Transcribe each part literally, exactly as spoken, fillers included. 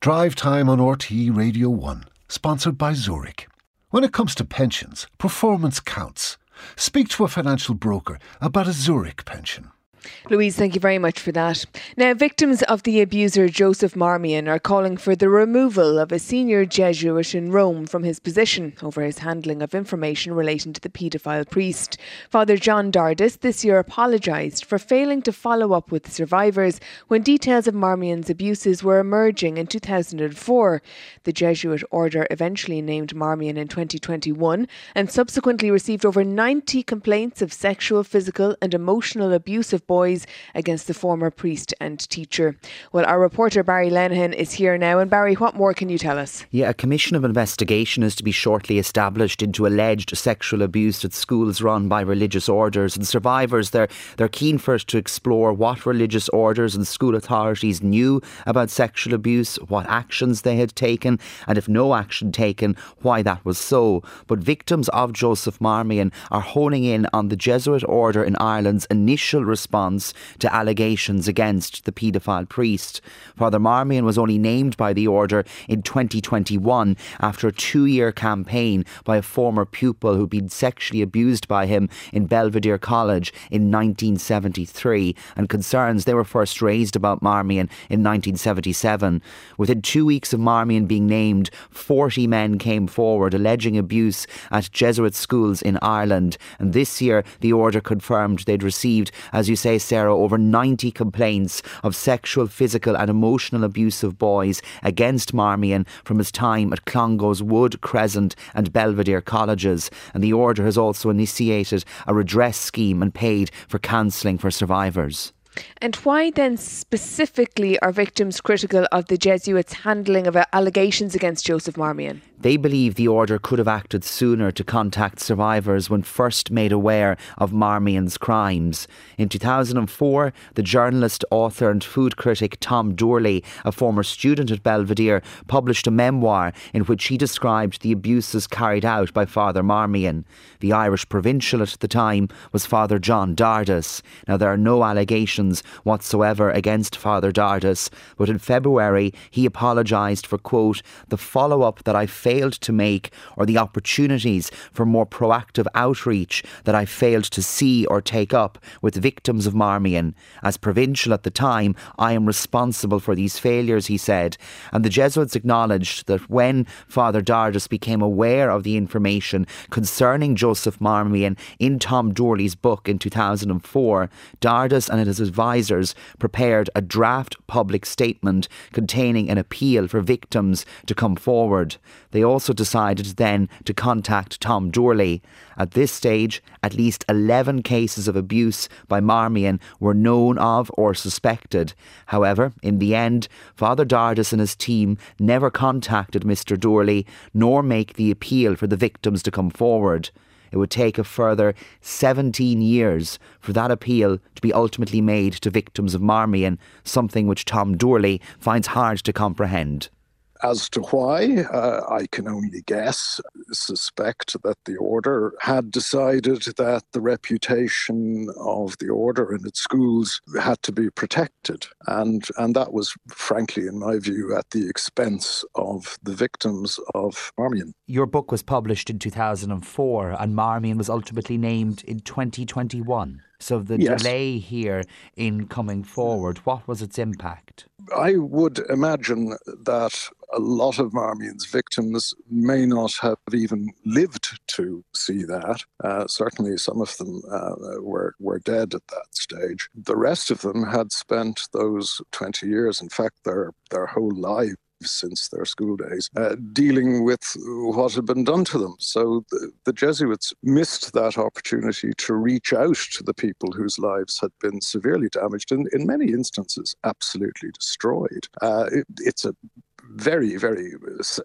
Drive Time on R T É Radio one, sponsored by Zurich. When it comes to pensions, performance counts. Speak to a financial broker about a Zurich pension. Louise, thank you very much for that. Now, victims of the abuser Joseph Marmion are calling for the removal of a senior Jesuit in Rome from his position over his handling of information relating to the paedophile priest. Father John Dardis this year apologised for failing to follow up with survivors when details of Marmion's abuses were emerging in two thousand four. The Jesuit order eventually named Marmion in twenty twenty-one and subsequently received over ninety complaints of sexual, physical and emotional abuse of boys against the former priest and teacher. Well, our reporter Barry Lenihan is here now. And Barry, what more can you tell us? Yeah, a commission of investigation is to be shortly established into alleged sexual abuse at schools run by religious orders, and survivors, they're, they're keen first to explore what religious orders and school authorities knew about sexual abuse, what actions they had taken, and if no action taken, why that was so. But victims of Joseph Marmion are honing in on the Jesuit order in Ireland's initial response to allegations against the paedophile priest. Father Marmion was only named by the order in twenty twenty-one after a two-year campaign by a former pupil who'd been sexually abused by him in Belvedere College in nineteen seventy-three, and concerns they were first raised about Marmion in nineteen seventy-seven. Within two weeks of Marmion being named, forty men came forward alleging abuse at Jesuit schools in Ireland, and this year the order confirmed they'd received, as you say, Sarah, over ninety complaints of sexual, physical and emotional abuse of boys against Marmion from his time at Clongowes Wood, Crescent and Belvedere colleges. And the order has also initiated a redress scheme and paid for counselling for survivors. And why then specifically are victims critical of the Jesuits' handling of allegations against Joseph Marmion? They believe the order could have acted sooner to contact survivors when first made aware of Marmion's crimes. In two thousand four, the journalist, author and food critic Tom Doorley, a former student at Belvedere, published a memoir in which he described the abuses carried out by Father Marmion. The Irish provincial at the time was Father John Dardis. Now, there are no allegations whatsoever against Father Dardis, but in February he apologised for, quote, the follow-up that I failed to make or the opportunities for more proactive outreach that I failed to see or take up with victims of Marmion. As provincial at the time, I am responsible for these failures, he said. And the Jesuits acknowledged that when Father Dardis became aware of the information concerning Joseph Marmion in Tom Doorley's book in two thousand four, Dardis and his advisors prepared a draft public statement containing an appeal for victims to come forward. They also decided then to contact Tom Doorley. At this stage, at least eleven cases of abuse by Marmion were known of or suspected. However, in the end, Father Dardis and his team never contacted Mister Doorley nor make the appeal for the victims to come forward. It would take a further seventeen years for that appeal to be ultimately made to victims of Marmion, something which Tom Doorley finds hard to comprehend. As to why, uh, I can only guess, suspect that the order had decided that the reputation of the order and its schools had to be protected. And, and that was, frankly, in my view, at the expense of the victims of Marmion. Your book was published in two thousand four and Marmion was ultimately named in twenty twenty-one. So the yes. delay here in coming forward, what was its impact? I would imagine that a lot of Marmion's victims may not have even lived to see that. Uh, certainly some of them uh, were, were dead at that stage. The rest of them had spent those twenty years, in fact, their, their whole lives, since their school days, uh, dealing with what had been done to them. So the, the Jesuits missed that opportunity to reach out to the people whose lives had been severely damaged and in many instances absolutely destroyed. Uh, it, it's a very, very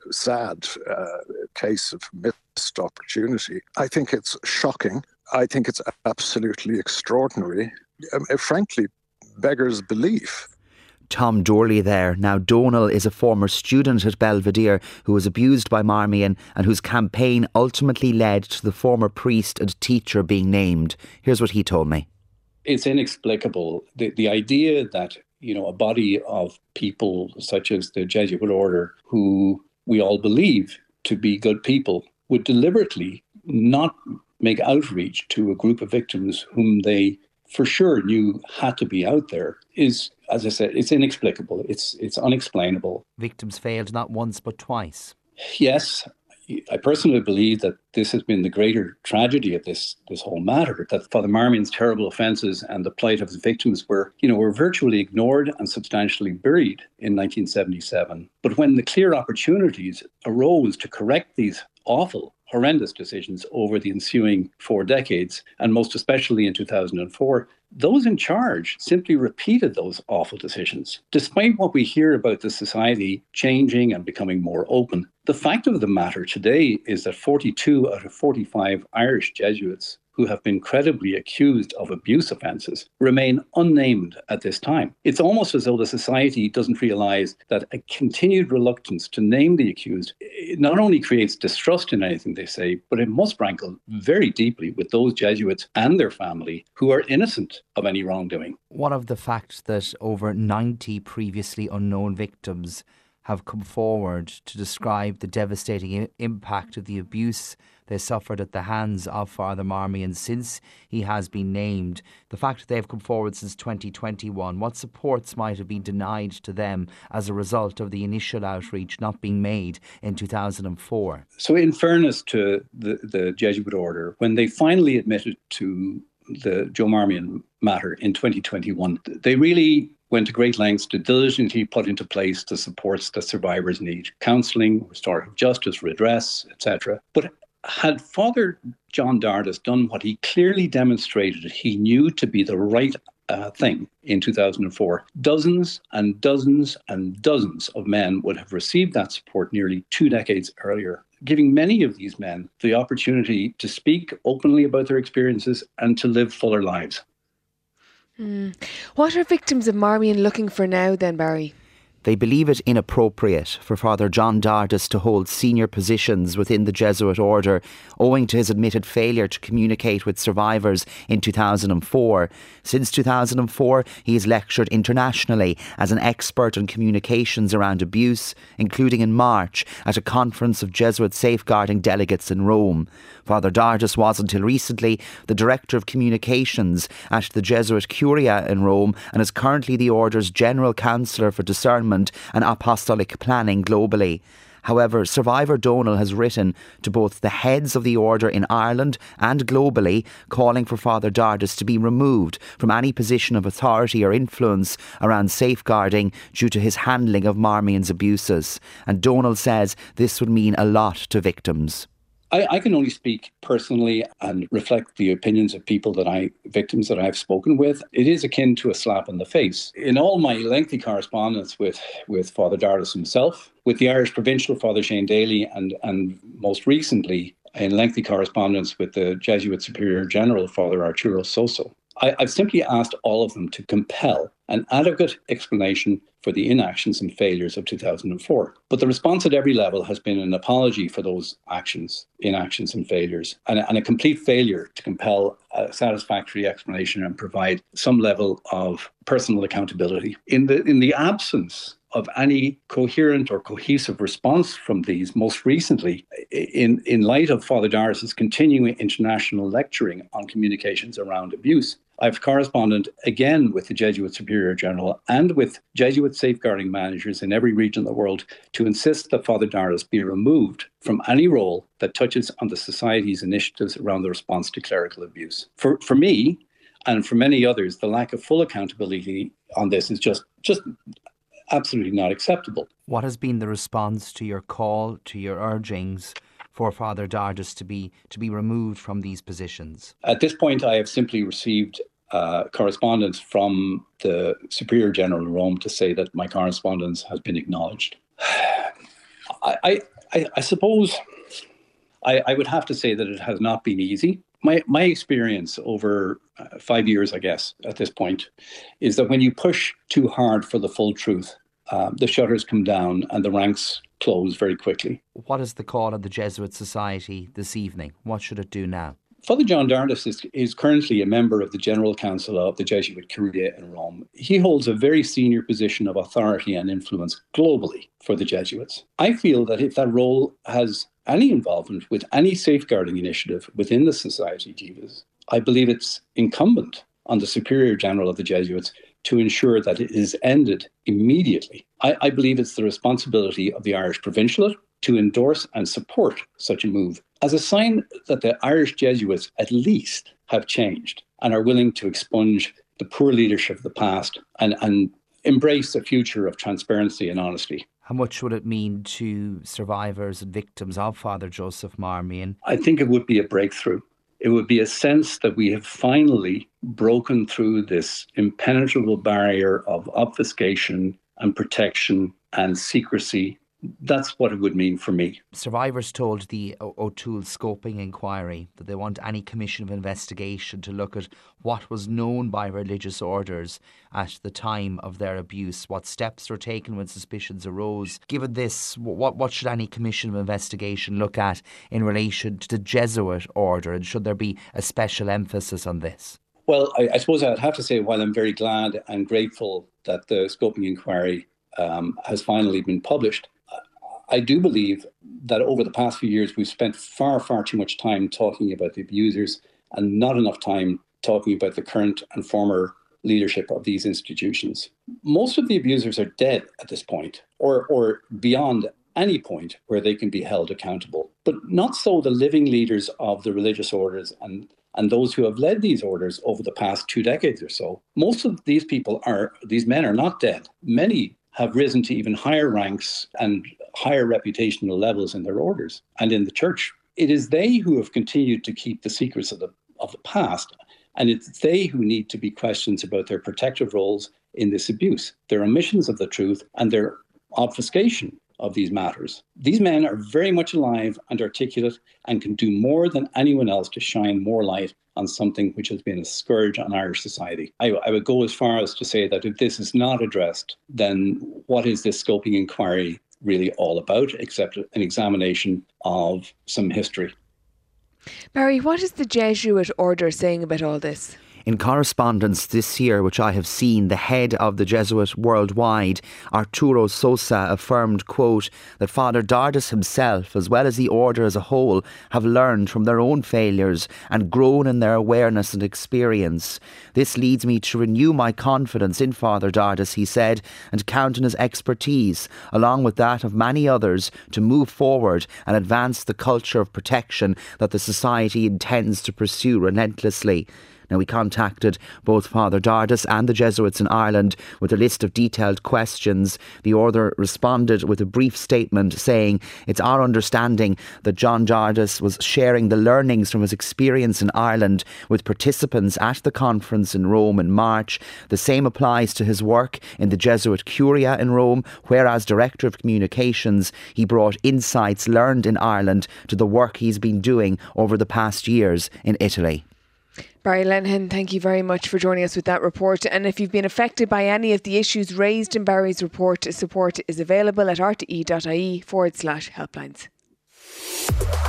sad uh, case of missed opportunity. I think it's shocking. I think it's absolutely extraordinary. Um, it frankly beggars belief. Tom Doorley there. Now, Donal is a former student at Belvedere who was abused by Marmion and whose campaign ultimately led to the former priest and teacher being named. Here's what he told me. It's inexplicable. The, the idea that you know, a body of people such as the Jesuit order, who we all believe to be good people, would deliberately not make outreach to a group of victims whom they for sure knew had to be out there, is, as I said, it's inexplicable. It's it's unexplainable. Victims failed not once but twice. Yes, I personally believe that this has been the greater tragedy of this this whole matter, that Father Marmion's terrible offences and the plight of his victims were, you know, were virtually ignored and substantially buried in nineteen seventy-seven. But when the clear opportunities arose to correct these awful, horrendous decisions over the ensuing four decades, and most especially in two thousand four, those in charge simply repeated those awful decisions. Despite what we hear about the society changing and becoming more open, the fact of the matter today is that forty-two out of forty-five Irish Jesuits who have been credibly accused of abuse offences remain unnamed at this time. It's almost as though the society doesn't realise that a continued reluctance to name the accused it not only creates distrust in anything they say, but it must rankle very deeply with those Jesuits and their family who are innocent of any wrongdoing. What of the fact that over ninety previously unknown victims have come forward to describe the devastating I- impact of the abuse they suffered at the hands of Father Marmion since he has been named? The fact that they've come forward since twenty twenty-one, what supports might have been denied to them as a result of the initial outreach not being made in two thousand four? So in fairness to the, the Jesuit order, when they finally admitted to the Joe Marmion matter in twenty twenty-one, they really went to great lengths to diligently put into place the supports that survivors need: counselling, restorative justice, redress, et cetera. But had Father John Dardis done what he clearly demonstrated he knew to be the right uh, thing in two thousand four, dozens and dozens and dozens of men would have received that support nearly two decades earlier, giving many of these men the opportunity to speak openly about their experiences and to live fuller lives. Mm. What are victims of Marmion looking for now then, Barry? They believe it inappropriate for Father John Dardis to hold senior positions within the Jesuit order owing to his admitted failure to communicate with survivors in two thousand four. Since two thousand four, he has lectured internationally as an expert on communications around abuse, including in March at a conference of Jesuit safeguarding delegates in Rome. Father Dardis was until recently the Director of Communications at the Jesuit Curia in Rome and is currently the Order's General Counsellor for Discernment and Apostolic Planning globally. However, survivor Donal has written to both the heads of the order in Ireland and globally, calling for Father Dardis to be removed from any position of authority or influence around safeguarding due to his handling of Marmion's abuses. And Donal says this would mean a lot to victims. I, I can only speak personally and reflect the opinions of people that I, victims that I've spoken with. It is akin to a slap in the face. In all my lengthy correspondence with, with Father Dardis himself, with the Irish Provincial Father Shane Daly, and, and most recently in lengthy correspondence with the Jesuit Superior General, Father Arturo Soso, I, I've simply asked all of them to compel an adequate explanation for the inactions and failures of two thousand four. But the response at every level has been an apology for those actions, inactions and failures, and a, and a complete failure to compel a satisfactory explanation and provide some level of personal accountability. In the in the absence of any coherent or cohesive response from these, most recently, in, in light of Father Dardis' continuing international lecturing on communications around abuse, I've corresponded again with the Jesuit Superior General and with Jesuit safeguarding managers in every region of the world to insist that Father Dardis be removed from any role that touches on the Society's initiatives around the response to clerical abuse. For, for me, and for many others, the lack of full accountability on this is just just absolutely not acceptable. What has been the response to your call, to your urgings for Father Dardis to be to be removed from these positions? At this point, I have simply received uh, correspondence from the Superior General in Rome to say that my correspondence has been acknowledged. I, I, I suppose I, I would have to say that it has not been easy. My my experience over uh, five years, I guess, at this point, is that when you push too hard for the full truth, uh, the shutters come down and the ranks close very quickly. What is the call of the Jesuit Society this evening? What should it do now? Father John Dardis is, is currently a member of the General Council of the Jesuit Curia in Rome. He holds a very senior position of authority and influence globally for the Jesuits. I feel that if that role has any involvement with any safeguarding initiative within the Society Divas, I believe it's incumbent on the Superior General of the Jesuits to ensure that it is ended immediately. I, I believe it's the responsibility of the Irish Provincialate to endorse and support such a move as a sign that the Irish Jesuits at least have changed and are willing to expunge the poor leadership of the past and, and embrace a future of transparency and honesty. How much would it mean to survivors and victims of Father Joseph Marmion? I think it would be a breakthrough. It would be a sense that we have finally broken through this impenetrable barrier of obfuscation and protection and secrecy. That's what it would mean for me. Survivors told the o- O'Toole Scoping Inquiry that they want any commission of investigation to look at what was known by religious orders at the time of their abuse, what steps were taken when suspicions arose. Given this, what, what should any commission of investigation look at in relation to the Jesuit order, and should there be a special emphasis on this? Well, I, I suppose I'd have to say, while I'm very glad and grateful that the Scoping Inquiry um, has finally been published, I do believe that over the past few years, we've spent far, far too much time talking about the abusers and not enough time talking about the current and former leadership of these institutions. Most of the abusers are dead at this point, or, or beyond any point where they can be held accountable. But not so the living leaders of the religious orders and, and those who have led these orders over the past two decades or so. Most of these people are, these men are not dead. Many have risen to even higher ranks and higher reputational levels in their orders and in the church. It is they who have continued to keep the secrets of the of the past, and it's they who need to be questioned about their protective roles in this abuse, their omissions of the truth and their obfuscation of these matters. These men are very much alive and articulate and can do more than anyone else to shine more light on something which has been a scourge on Irish society. I, I would go as far as to say that if this is not addressed, then what is this Scoping Inquiry really all about, except an examination of some history? Barry, what is the Jesuit order saying about all this? In correspondence this year, which I have seen, the head of the Jesuit worldwide, Arturo Sosa, affirmed, quote, that Father Dardis himself, as well as the order as a whole, have learned from their own failures and grown in their awareness and experience. This leads me to renew my confidence in Father Dardis, he said, and count on his expertise, along with that of many others, to move forward and advance the culture of protection that the Society intends to pursue relentlessly. Now, we contacted both Father Dardis and the Jesuits in Ireland with a list of detailed questions. The order responded with a brief statement saying, it's our understanding that John Dardis was sharing the learnings from his experience in Ireland with participants at the conference in Rome in March. The same applies to his work in the Jesuit Curia in Rome, where as Director of Communications, he brought insights learned in Ireland to the work he's been doing over the past years in Italy. Barry Lenihan, thank you very much for joining us with that report. And if you've been affected by any of the issues raised in Barry's report, support is available at r t e dot i e forward slash helplines.